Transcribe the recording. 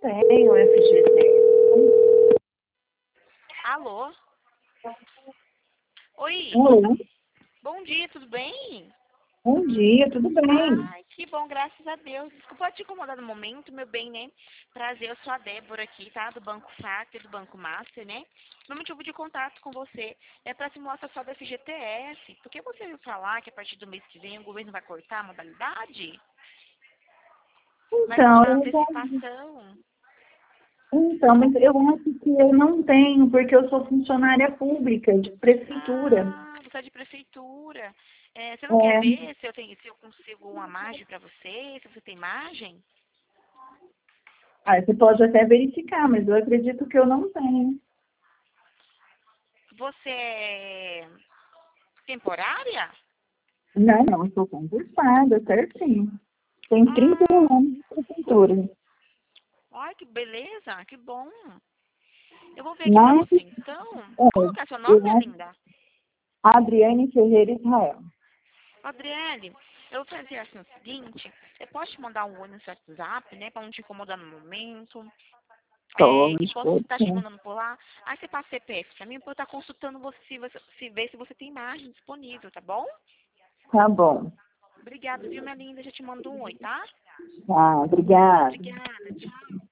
tenho FGTS. Alô? Oi, Alô? bom dia, tudo bem? Bom dia, tudo bem? Ai, que bom, graças a Deus. Desculpa te incomodar no momento, meu bem, né? Prazer, eu sou a Débora aqui, tá? Do Banco Factor, do Banco Master, né? Meu motivo de contato com você é para simular a sua do FGTS. Por que você ouviu falar que a partir do mês que vem o governo vai cortar a modalidade? Vai Então, cobrar eu já- antecipação? mas eu acho que eu não tenho, porque eu sou funcionária pública de prefeitura. Ah, você é de prefeitura. É, você não quer É, ver se eu consigo uma margem para você, se você tem margem? você pode até verificar, mas eu acredito que eu não tenho. Você é temporária? Não, eu sou concursada, certinho. Tenho 31 Ah, anos de prefeitura. ai, que beleza, que bom. Eu vou ver aqui pra Mas, você então. Como que é seu nome, minha eu linda? Adriane Ferreira Israel. Adriele, eu vou fazer assim o seguinte, você pode te mandar um oi no seu WhatsApp, né, pra não te incomodar no momento, e Pode, posso pode estar te sim. mandando por lá. Aí você passa CPF pra mim, pra eu estar consultando você, se ver se você tem margem disponível, tá bom? Tá bom. Obrigada, viu, minha linda? Já te mando um oi, tá? Tá, obrigada. Obrigada, tchau.